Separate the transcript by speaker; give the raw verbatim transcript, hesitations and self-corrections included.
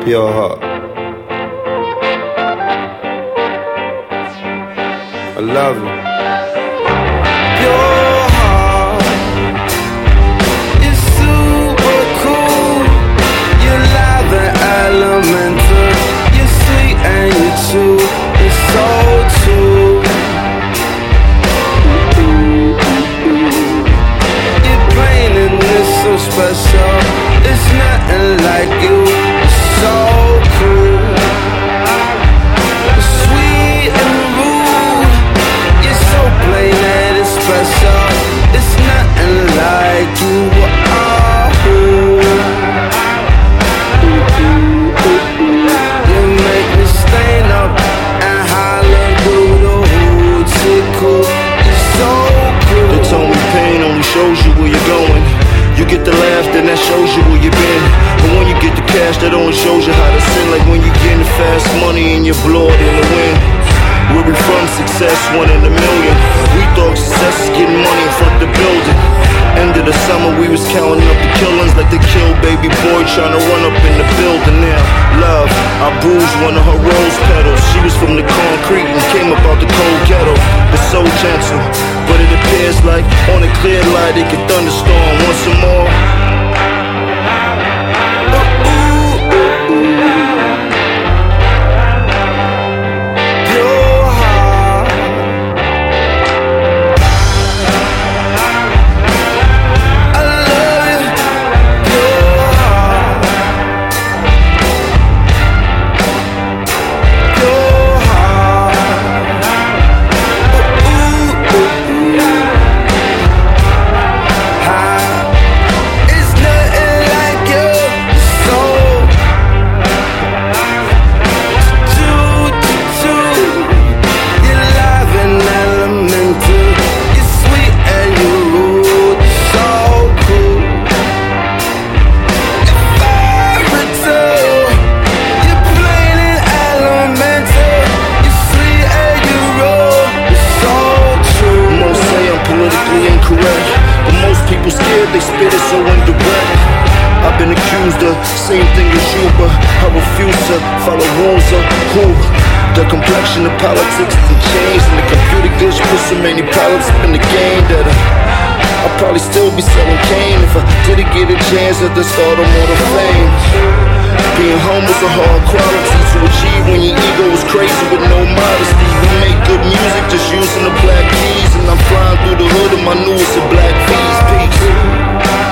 Speaker 1: Pure heart. I love you. Pure heart is super cool. You're live and elemental. You're sweet and you're true. It's so true. You're plain and it's so special. It's nothing like you. It's so cool. Sweet and rude. You're so plain that it's special. It's nothing like you. Oh. You make me stand up and holler through the hood. Tickle. You're so cool.
Speaker 2: The tone of pain only shows you where you're going. You get the laugh, then that shows you where you've been. But when you get the cash, that only shows you how to sin. Like when you get the fast money and your blood in the wind. Where we from, success, one in a million. We thought success is getting money in front of the building. End of the summer, we was counting up the killings like they killed baby boy trying to run up in the building. Now, love, I bruised one of her rose petals. She was from the concrete and came up out the cold ghetto. It's so gentle, but it appears like on a clear light it could thunderstorm once more. They spit it so indirect. I've been accused of same thing as you, but I refuse to follow rules of who. The complexion of politics has changed, and the computer glitch put so many problems in the game that I, I'd probably still be selling cane if I didn't get a chance at the stardom or the fame. Being humble is a hard quality to achieve when your ego is crazy with no modesty. We make good music just using the black keys, and I'm flying through the hood of my newest and black V's. Peace.